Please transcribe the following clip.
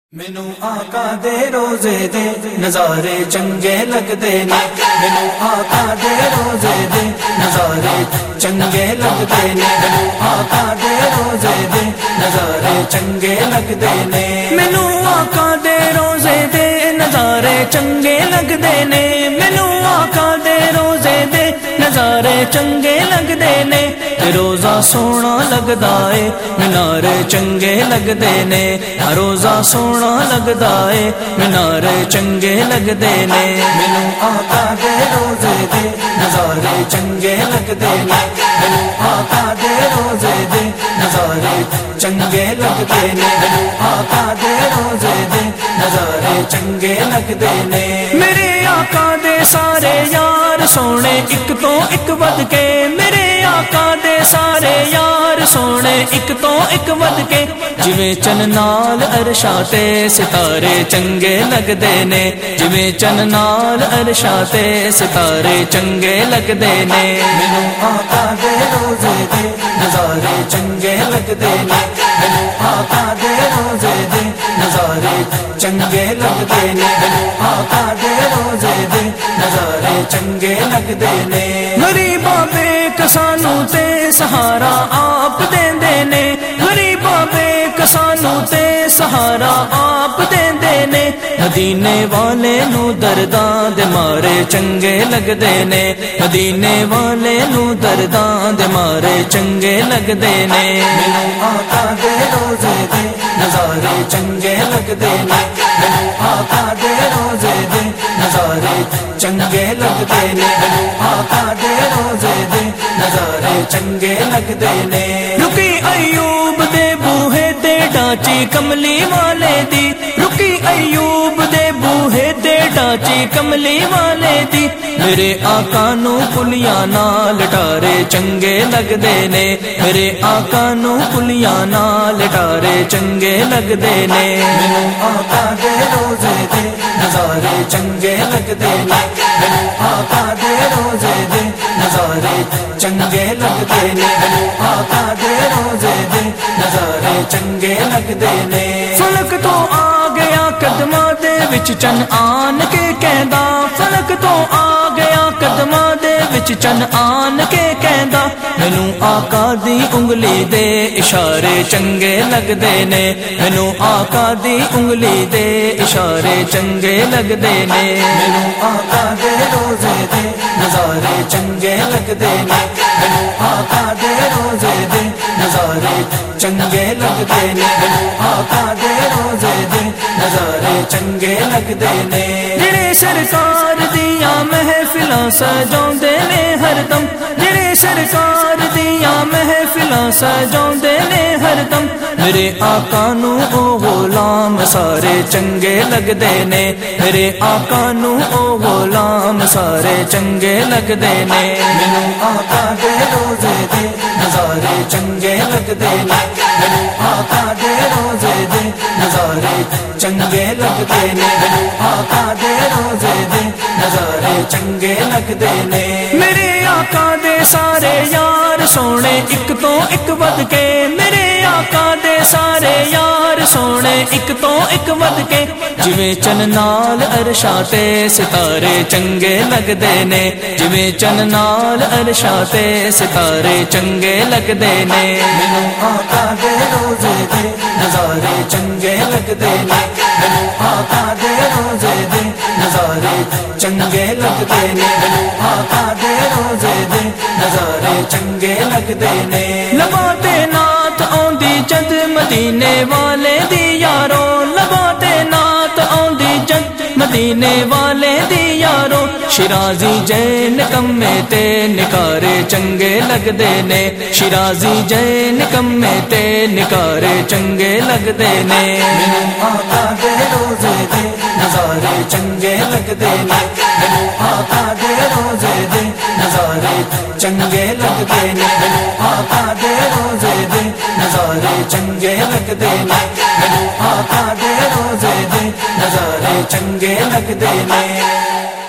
مینو آقا دے روزے دے نظارے چنگے لگدے نے، مینو آقا دے روزے دے نظارے چنگے لگدے نے، مینو آقا دے روزے دے نظارے چنگے لگدے نے، مینو آقا دے روزے دے نظارے چنگے لگدے نے، مینو آقا دے روزے دے نظارے چنگے لگدے نے، روزہ سونا لگدا اے مینارے چنگے لگدے نے، روزہ سونا لگدا اے مینارے چنگے لگدے نے، مینوں آقا دے روزے دے نظارے چنگے لگدے نے، مینوں آقا دے روزے دے نظارے چنگے لگدے نے، مینوں آقا دے روزے دے نظارے چنگے لگدے نے، میرے آقا دے سارے یار سونے ایک تو ایک ود کے، میرے آقا دے سارے یار سونے ایک تو ایک ود کے، جویں چن نال عرشاں تے ستارے چنگے لگدے نے، جویں چن نال عرشاں تے ستارے چنگے لگدے نے، مینوں آقا دے روزے دے نظارے چنگے لگدے نے، مینوں آقا دے روزے دے نظارے چنگے لگدے نے، مینوں آقا دے روزے دے نظارے چنگے لگدے نے، غریباں بے کسانوں تے سہارا آپ دیندے نے، غریباں بے کسانوں تے سہارا آپ دیندے نے، مدینے والے نو درداں دے مارے چنگے لگدے نے، مدینے والے نو درداں دے مارے چنگے لگدے نے، مینوں آقا دے روزے دے نظارے چنگے لگدے نے، مینوں آقا دے روزے دے نظارے چنگے لگدے نے، مینوں آقا دے روزے دے نظارے چنگے لگدے نے، رکی ایوب دے بوہے تے ڈانچی کملی والے دی، رکی ایوب دے بوہے تے ڈانچی کملی والے دی، میرے آقا نو پلیاں نال ڈارے چنگے لگدے نے، میرے آقا نو پلیاں نال ڈارے چنگے لگدے نے، مینوں آقا دے روزے دے نظارے چنگے لگدے نے، مینوں آقا دے روزے دے نظارے چنگے لگدے نے، مینوں آقا دے روزے دے نظارے چنگے لگدے نے، فلک تو آ گیا قدماں دے وچ چن آن کے کہندا، فلک تو آ گیا قدماں دے وچ چن آن کے کہندا، مینوں آقا دی انگلی دے اشارے چنگے لگدے نے، مینوں آقا دی انگلی دے اشارے چنگے لگدے نے، مینوں آقا دے روزے دے نظارے چنگے لگدے نے، مینوں آقا دے روزے دے نظارے چنگے لگدے نے، مینوں آقا دے روزے دے نظارے چنگے لگدے نے، جڑے سرکار دیاں محفلاں سجاوندے نے ہر دم، جڑے سرکار دیاں محفلاں سجاوندے نے ہر دم، میرے آقا نو او غلام سارے چنگے لگدے نے، میرے آقا نو او غلام سارے چنگے لگدے نے، مینوں آقا دے روزے دے نظارے چنگے لگدے نے، مینوں آقا دے روزے دے نظارے چنگے لگدے نے، مینوں آقا دے روزے دے نظارے چنگے لگدے نے، میرے آقا دے سارے یار سونے ایک تو ایک ود کے، میرے آقا دے سارے یار سونے ایک تو ایک ود کے، جویں چن نال عرشاں تے ستارے چنگے لگدے نے، جویں چن نال عرشاں تے ستارے چنگے لگدے نے، مینوں آقا دے روزے دے نظارے چنگے لگدے نے، مینوں آقا دے روزے دے نظارے چنگے لگدے نے، مینوں آقا دے روزے دے نظارے چنگے لگدے نے، لباں تے نعت آوندی جد مدینے والے دی یارو، لباں تے نعت آوندی جد مدینے والے دی یارو، شرازی جے نکمے تے نکارے چنگے لگدے نے، شرازی جے نکمے تے نکارے چنگے لگدے نے، مینوں آقا دے روزے دے نظارے چنگے لگدے نے، مینوں آقا دے روزے دے نظارے چنگے لگدے نے، مینوں آقا دے روزے دے نظارے چنگے لگدے نے، مینوں آقا دے روزے دے نظارے چنگے لگدے نے۔